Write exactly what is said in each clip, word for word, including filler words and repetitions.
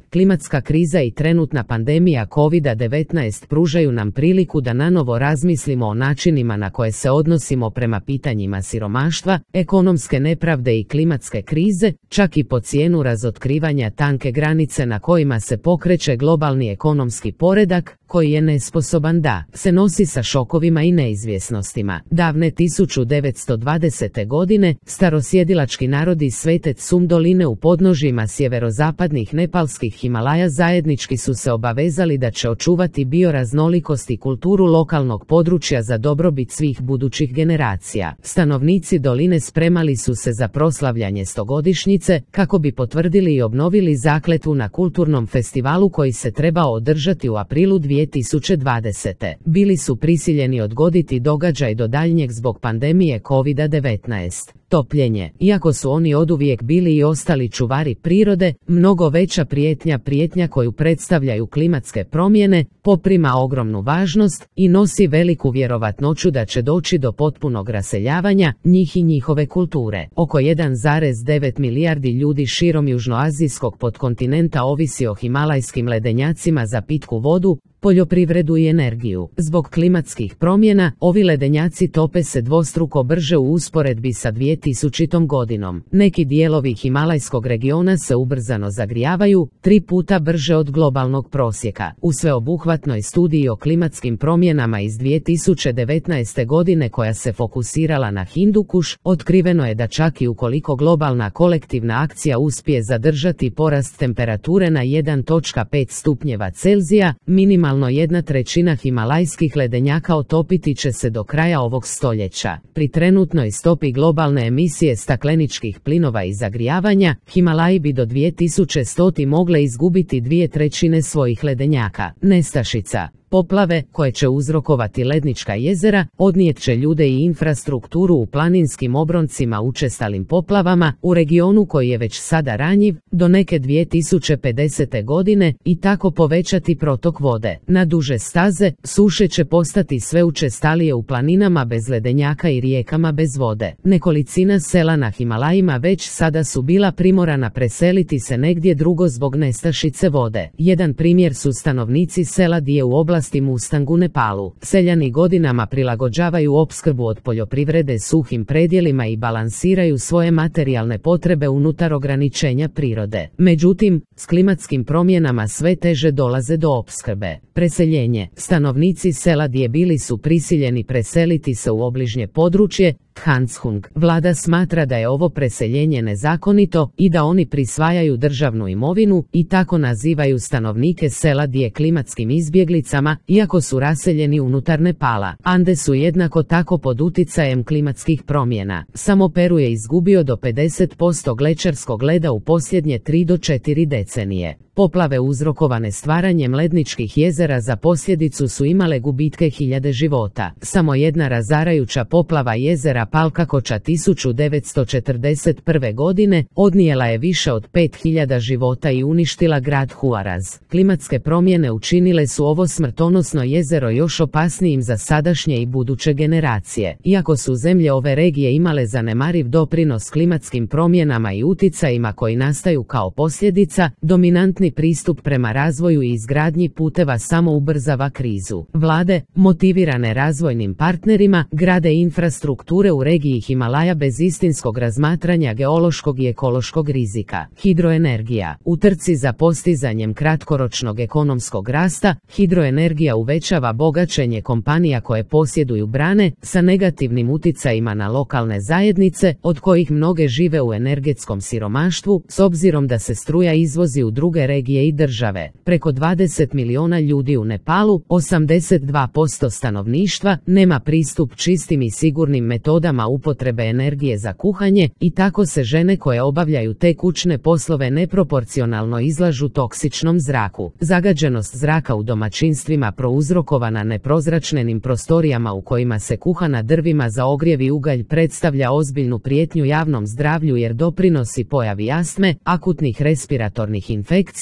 Klimatska kriza i trenutna pandemija kovida devetnaest pružaju nam priliku da nanovo razmislimo o načinima na koje se odnosimo prema pitanjima siromaštva, ekonomske nepravde i klimatske krize, čak i po cijenu razotkrivanja tanke granice na kojima se pokreće globalni ekonomski poredak, koji je nesposoban da se nosi sa šokovima i neizvjesnostima. Davne tisuću devetsto dvadesete. godine, starosjedilački narodi Svete Tsum doline u podnožjima sjeverozapadnih nepalskih Himalaja zajednički su se obavezali da će očuvati bioraznolikost i kulturu lokalnog područja za dobrobit svih budućih generacija. Stanovnici doline spremali su se za proslavljanje stogodišnjice, kako bi potvrdili i obnovili zakletvu na kulturnom festivalu koji se trebao održati u aprilu dvije tisuće dvadesete. Bili su prisiljeni odgoditi događaj do daljnjeg zbog pandemije kovida devetnaest. Topljenje. Iako su oni oduvijek bili i ostali čuvari prirode, mnogo veća prijetnja prijetnja koju predstavljaju klimatske promjene, poprima ogromnu važnost i nosi veliku vjerovatnoću da će doći do potpunog raseljavanja njih i njihove kulture. Oko jedan zarez devet milijardi ljudi širom južnoazijskog podkontinenta ovisi o himalajskim ledenjacima za pitku vodu, poljoprivredu i energiju. Zbog klimatskih promjena, ovi ledenjaci tope se dvostruko brže u usporedbi sa dvjetisućitom. godinom. Neki dijelovi himalajskog regiona se ubrzano zagrijavaju, tri puta brže od globalnog prosjeka. U sveobuhvatnoj studiji o klimatskim promjenama iz dvije tisuće devetnaeste. godine koja se fokusirala na Hindukuš, otkriveno je da čak i ukoliko globalna kolektivna akcija uspije zadržati porast temperature na jedan zarez pet stupnjeva Celzija, minimalno jedna trećina himalajskih ledenjaka otopiti će se do kraja ovog stoljeća. Pri trenutnoj stopi globalne emisije stakleničkih plinova i zagrijavanja, Himalaji bi do dvije tisuće stotih. mogle izgubiti dvije trećine svojih ledenjaka. Nestašica. Poplave, koje će uzrokovati lednička jezera, odnijet će ljude i infrastrukturu u planinskim obroncima učestalim poplavama, u regionu koji je već sada ranjiv, do neke dvije tisuće pedesete. godine i tako povećati protok vode. Na duže staze, suše će postati sve učestalije u planinama bez ledenjaka i rijekama bez vode. Nekolicina sela na Himalajima već sada su bila primorana preseliti se negdje drugo zbog nestašice vode. Jedan primjer su stanovnici sela Dije u oblasti Mustang u Nepalu. Seljani godinama prilagođavaju opskrbu od poljoprivrede suhim predjelima i balansiraju svoje materijalne potrebe unutar ograničenja prirode. Međutim, s klimatskim promjenama sve teže dolaze do opskrbe. Preseljenje. Stanovnici sela Dije bili su prisiljeni preseliti se u obližnje područje, Khanshung. Vlada smatra da je ovo preseljenje nezakonito i da oni prisvajaju državnu imovinu i tako nazivaju stanovnike sela Dije klimatskim izbjeglicama, iako su raseljeni unutar Nepala. Ande su jednako tako pod uticajem klimatskih promjena. Samo Peru je izgubio do pedeset posto glečerskog leda u posljednje tri do četiri decenije. Poplave uzrokovane stvaranjem ledničkih jezera za posljedicu su imale gubitke hiljade života. Samo jedna razarajuća poplava jezera Palkakoča tisuću devetsto četrdeset prve. godine odnijela je više od pet hiljada života i uništila grad Huaraz. Klimatske promjene učinile su ovo smrtonosno jezero još opasnijim za sadašnje i buduće generacije. Iako su zemlje ove regije imale zanemariv doprinos klimatskim promjenama i uticajima koji nastaju kao posljedica, dominantni pristup prema razvoju i izgradnji puteva samo ubrzava krizu. Vlade, motivirane razvojnim partnerima, grade infrastrukture u regiji Himalaja bez istinskog razmatranja geološkog i ekološkog rizika. Hidroenergija. U trci za postizanjem kratkoročnog ekonomskog rasta, hidroenergija uvećava bogaćenje kompanija koje posjeduju brane, sa negativnim uticajima na lokalne zajednice, od kojih mnoge žive u energetskom siromaštvu, s obzirom da se struja izvozi u druge regije i države. Preko dvadeset miliona ljudi u Nepalu, osamdeset dva posto stanovništva, nema pristup čistim i sigurnim metodama upotrebe energije za kuhanje i tako se žene koje obavljaju te kućne poslove neproporcionalno izlažu toksičnom zraku. Zagađenost zraka u domaćinstvima prouzrokovana neprozračnenim prostorijama u kojima se kuha na drvima za ogrjev i ugalj predstavlja ozbiljnu prijetnju javnom zdravlju jer doprinosi pojavi astme, akutnih respiratornih infekcija,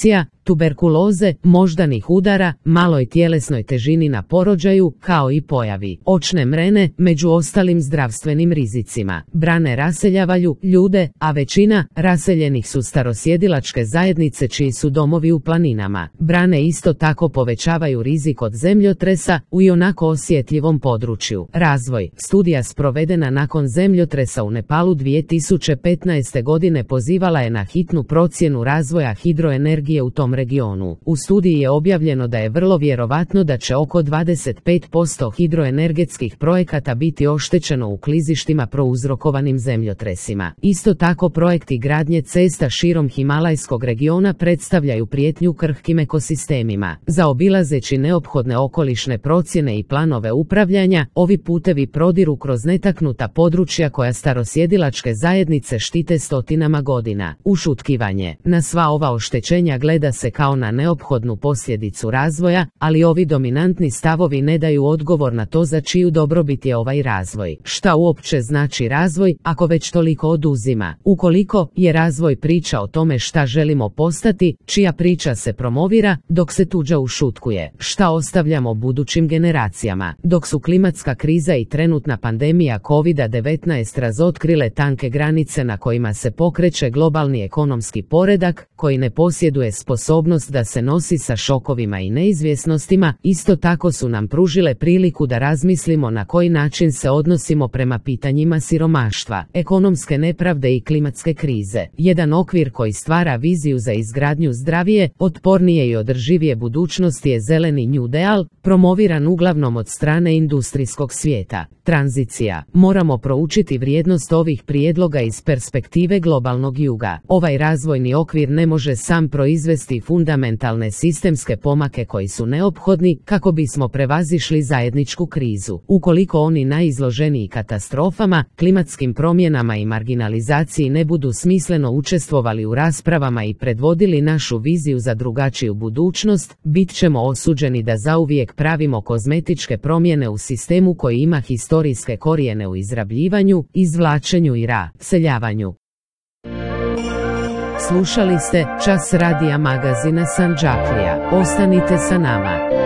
tuberkuloze, moždanih udara, maloj tjelesnoj težini na porođaju, kao i pojavi očne mrene, među ostalim zdravstvenim rizicima. Brane raseljavaju ljude, a većina raseljenih su starosjedilačke zajednice čiji su domovi u planinama. Brane isto tako povećavaju rizik od zemljotresa u ionako osjetljivom području. Razvoj. Studija sprovedena nakon zemljotresa u Nepalu dvije tisuće petnaeste godine pozivala je na hitnu procjenu razvoja hidroenergije u tom regionu. U studiji je objavljeno da je vrlo vjerovatno da će oko dvadeset pet posto hidroenergetskih projekata biti oštećeno u klizištima prouzrokovanim zemljotresima. Isto tako projekti gradnje cesta širom Himalajskog regiona predstavljaju prijetnju krhkim ekosistemima. Zaobilazeći neophodne okolišne procjene i planove upravljanja, ovi putevi prodiru kroz netaknuta područja koja starosjedilačke zajednice štite stotinama godina. Ušutkivanje. Na sva ova oštećenja gleda se kao na neophodnu posljedicu razvoja, ali ovi dominantni stavovi ne daju odgovor na to za čiju dobrobit je ovaj razvoj. Šta uopće znači razvoj, ako već toliko oduzima? Ukoliko je razvoj priča o tome šta želimo postati, čija priča se promovira, dok se tuđa ušutkuje? Šta ostavljamo budućim generacijama? Dok su klimatska kriza i trenutna pandemija kovida devetnaest razotkrile tanke granice na kojima se pokreće globalni ekonomski poredak, koji ne posjeduje sposobnost da se nosi sa šokovima i neizvjesnostima, isto tako su nam pružile priliku da razmislimo na koji način se odnosimo prema pitanjima siromaštva, ekonomske nepravde i klimatske krize. Jedan okvir koji stvara viziju za izgradnju zdravije, otpornije i održivije budućnosti je zeleni New Deal, promoviran uglavnom od strane industrijskog svijeta. Tranzicija. Moramo proučiti vrijednost ovih prijedloga iz perspektive globalnog juga. Ovaj razvojni okvir ne može sam proizvesti fundamentalne sistemske pomake koji su neophodni kako bismo prevazišli zajedničku krizu. Ukoliko oni najizloženiji katastrofama, klimatskim promjenama i marginalizaciji ne budu smisleno učestvovali u raspravama i predvodili našu viziju za drugačiju budućnost, bit ćemo osuđeni da zauvijek pravimo kozmetičke promjene u sistemu koji ima historijske korijene u izrabljivanju, izvlačenju i raseljavanju. Slušali ste Čas radija magazina Sandžaklija. Ostanite sa nama.